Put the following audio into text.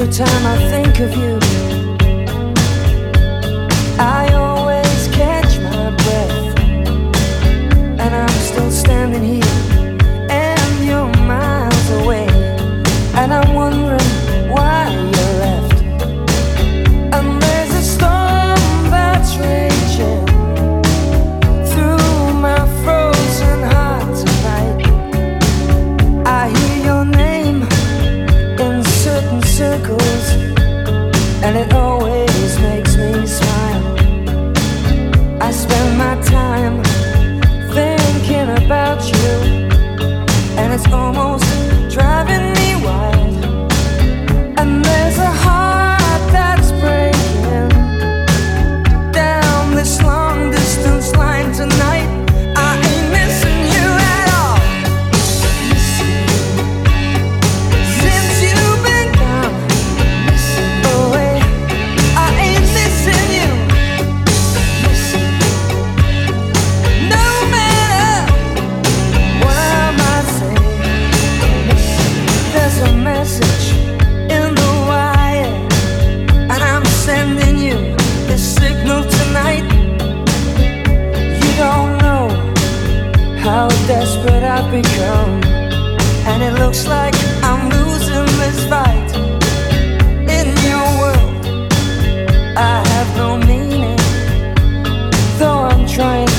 time I think of you, I always catch my breath, and I'm still standing here, and you're miles away, and I'm wondering why you left. And there's a storm that's raging through my frozen heart tonight. I hear your name in certain circles, and it always makes me smile. I spend my time thinking about you, and it's almost driving me wild. And there's a heart that's breaking down this long distance line tonight. I ain't missing you at all. Since you've been gone away, I ain't missing you. No matter what I might say, there's a message in the wire, and I'm sending you this signal tonight. You don't know how desperate I've become, and it looks like I'm losing this fight. In your world, I have no meaning, though I'm trying